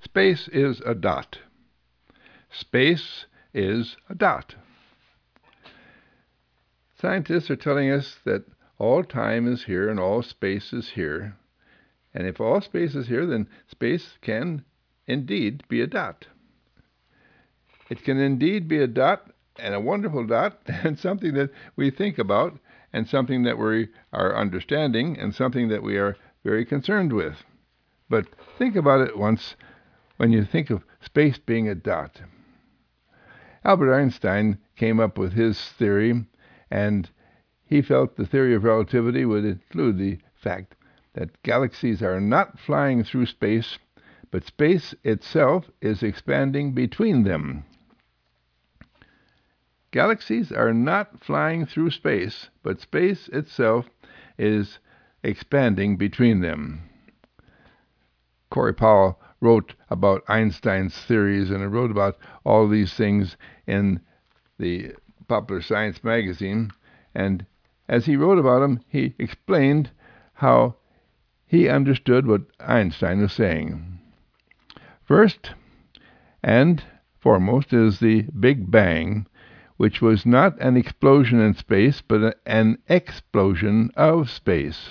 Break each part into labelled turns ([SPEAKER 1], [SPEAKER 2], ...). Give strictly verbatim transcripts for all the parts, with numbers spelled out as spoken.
[SPEAKER 1] Space is a dot. Space is a dot. Scientists are telling us that all time is here and all space is here. And if all space is here, then space can indeed be a dot. It can indeed be a dot, and a wonderful dot, and something that we think about, and something that we are understanding, and something that we are very concerned with. But think about it once when you think of space being a dot. Albert Einstein came up with his theory, and he felt the theory of relativity would include the fact that galaxies are not flying through space, but space itself is expanding between them. Galaxies are not flying through space, but space itself is expanding between them. Corey Powell wrote about Einstein's theories and wrote about all these things in the Popular Science magazine. And as he wrote about them, he explained how he understood what Einstein was saying. First and foremost is the Big Bang, which was not an explosion in space, but an explosion of space.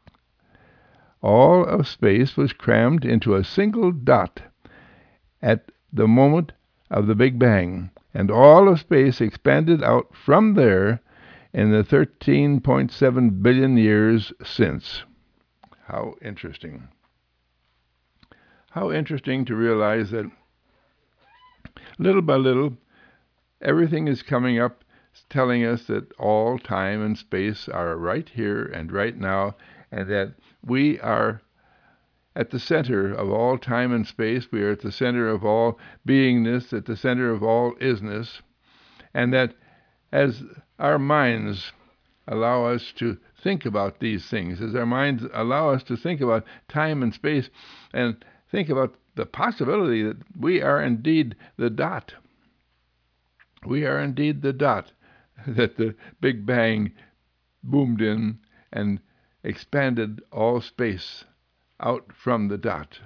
[SPEAKER 1] All of space was crammed into a single dot at the moment of the Big Bang, and all of space expanded out from there in the thirteen point seven billion years since. How interesting. How interesting to realize that little by little, everything is coming up telling us that all time and space are right here and right now, and that we are at the center of all time and space. We are at the center of all beingness, at the center of all isness, and that as our minds allow us to think about these things, as our minds allow us to think about time and space and think about the possibility that we are indeed the dot. We are indeed the dot that the Big Bang boomed in and expanded all space out from the dot.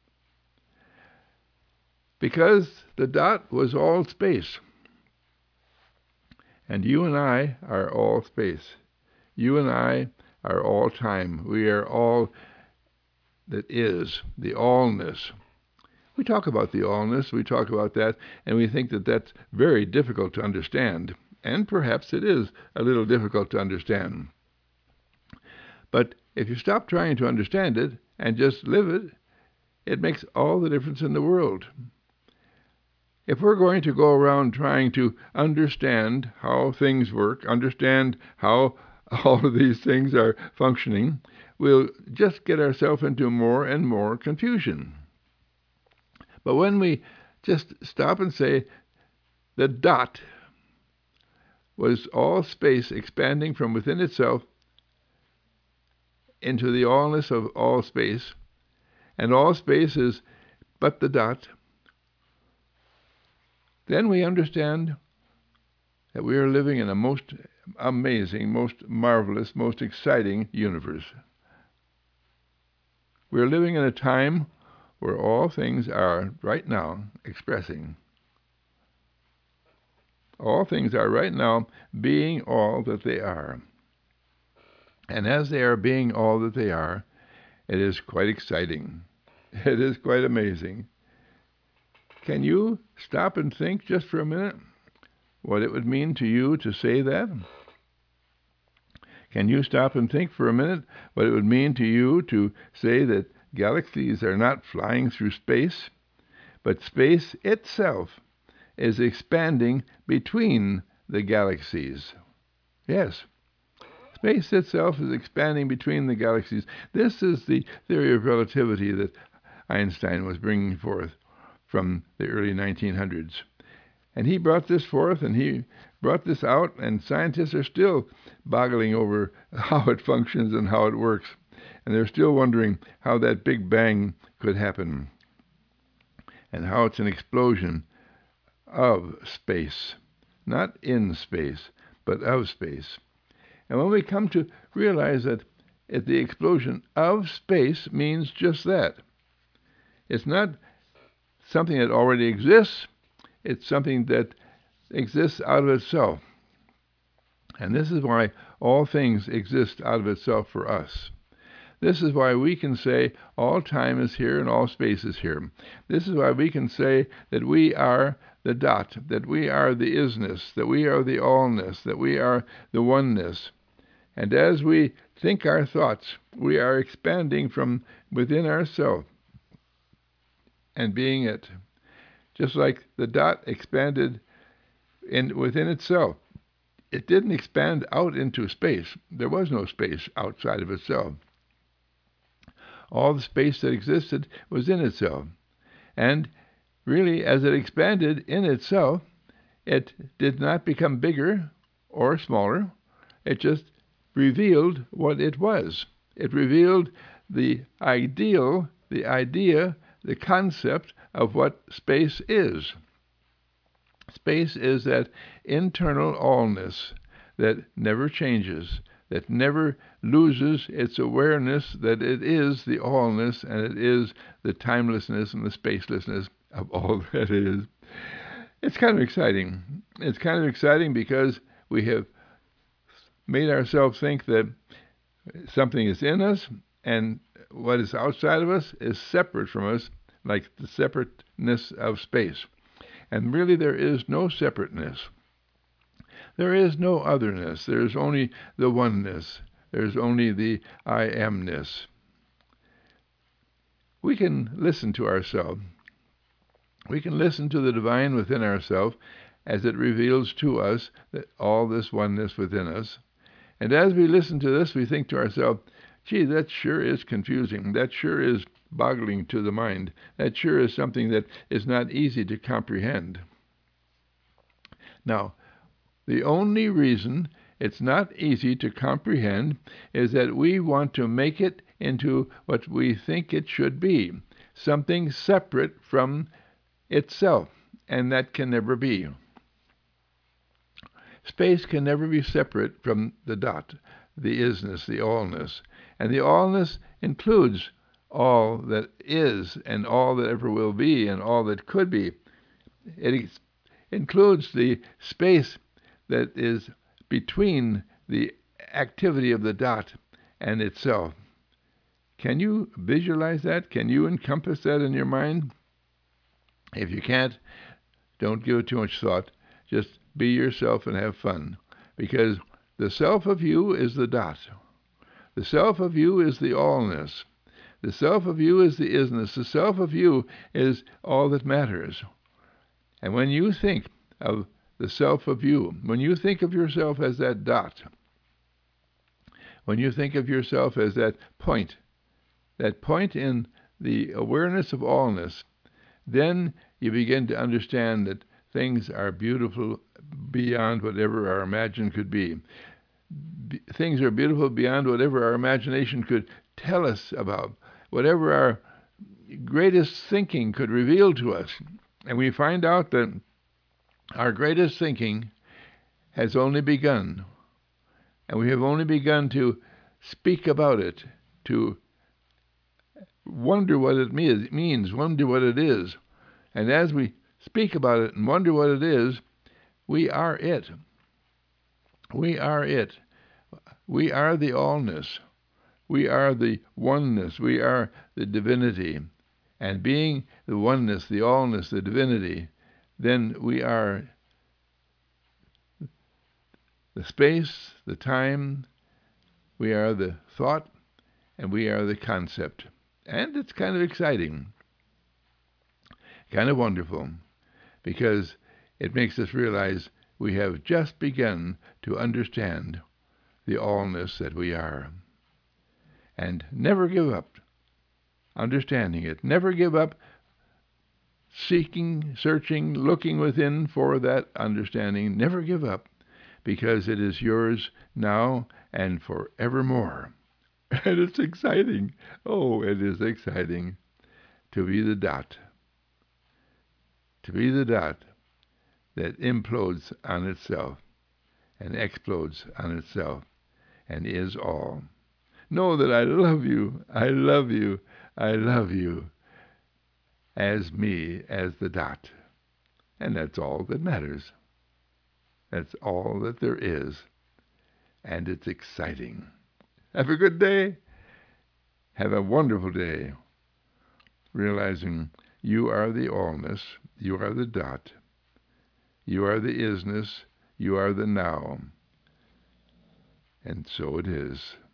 [SPEAKER 1] Because the dot was all space. And you and I are all space. You and I are all time. We are all that is, the allness. We talk about the allness, we talk about that, and we think that that's very difficult to understand. And perhaps it is a little difficult to understand. But if you stop trying to understand it and just live it, it makes all the difference in the world. If we're going to go around trying to understand how things work, understand how all of these things are functioning, we'll just get ourselves into more and more confusion. But when we just stop and say, the dot was all space expanding from within itself into the allness of all space, and all space is but the dot, then we understand that we are living in a most amazing, most marvelous, most exciting universe. We are living in a time where all things are right now expressing. All things are right now being all that they are. And as they are being all that they are, it is quite exciting. It is quite amazing. Can you stop and think just for a minute what it would mean to you to say that? Can you stop and think for a minute what it would mean to you to say that galaxies are not flying through space, but space itself is expanding between the galaxies? Yes. Space itself is expanding between the galaxies. This is the theory of relativity that Einstein was bringing forth from the early nineteen hundreds. And he brought this forth, and he brought this out, and scientists are still boggling over how it functions and how it works. And they're still wondering how that Big Bang could happen, and how it's an explosion of space. Not in space, but of space. And when we come to realize that the explosion of space means just that. It's not something that already exists. It's something that exists out of itself. And this is why all things exist out of itself for us. This is why we can say all time is here and all space is here. This is why we can say that we are the dot, that we are the isness, that we are the allness, that we are the oneness. And as we think our thoughts, we are expanding from within ourselves and being it. Just like the dot expanded in within itself. It didn't expand out into space. There was no space outside of itself. All the space that existed was in itself. And really, as it expanded in itself, it did not become bigger or smaller. It just revealed what it was. It revealed the ideal, the idea, the concept of what space is. Space is that internal allness that never changes, that never loses its awareness that it is the allness and it is the timelessness and the spacelessness of all that is. It's kind of exciting. It's kind of exciting because we have made ourselves think that something is in us and what is outside of us is separate from us, like the separateness of space. And really there is no separateness. There is no otherness. There is only the oneness. There is only the I amness. We can listen to ourselves. We can listen to the divine within ourselves as it reveals to us that all this oneness within us. And as we listen to this, we think to ourselves, gee, that sure is confusing. That sure is boggling to the mind. That sure is something that is not easy to comprehend. Now, the only reason it's not easy to comprehend is that we want to make it into what we think it should be, something separate from itself, and that can never be. Space can never be separate from the dot, the isness, the allness. And the allness includes all that is and all that ever will be and all that could be. It includes the space that is between the activity of the dot and itself. Can you visualize that? Can you encompass that in your mind? If you can't, don't give it too much thought. Just be yourself and have fun. Because the self of you is the dot. The self of you is the allness. The self of you is the isness. The self of you is all that matters. And when you think of the self of you, when you think of yourself as that dot, when you think of yourself as that point, that point in the awareness of allness, then you begin to understand that things are beautiful beyond whatever our imagination could be. B- things are beautiful beyond whatever our imagination could tell us about, whatever our greatest thinking could reveal to us. And we find out that our greatest thinking has only begun. And we have only begun to speak about it, to wonder what it means, wonder what it is. And as we speak about it and wonder what it is, we are it. We are it. We are the allness. We are the oneness. We are the divinity. And being the oneness, the allness, the divinity, then we are the space, the time, we are the thought, and we are the concept. And it's kind of exciting, kind of wonderful, because it makes us realize we have just begun to understand the allness that we are. And never give up understanding it. Never give up seeking, searching, looking within for that understanding. Never give up, because it is yours now and forevermore. And it's exciting. Oh, it is exciting to be the dot. To be the dot that implodes on itself and explodes on itself and is all. Know that I love you. I love you. I love you. as me as the dot. And that's all that matters. That's all that there is. And it's exciting. Have a good day. Have a wonderful day. Realizing you are the allness. You are the dot. You are the isness. You are the now. And so it is.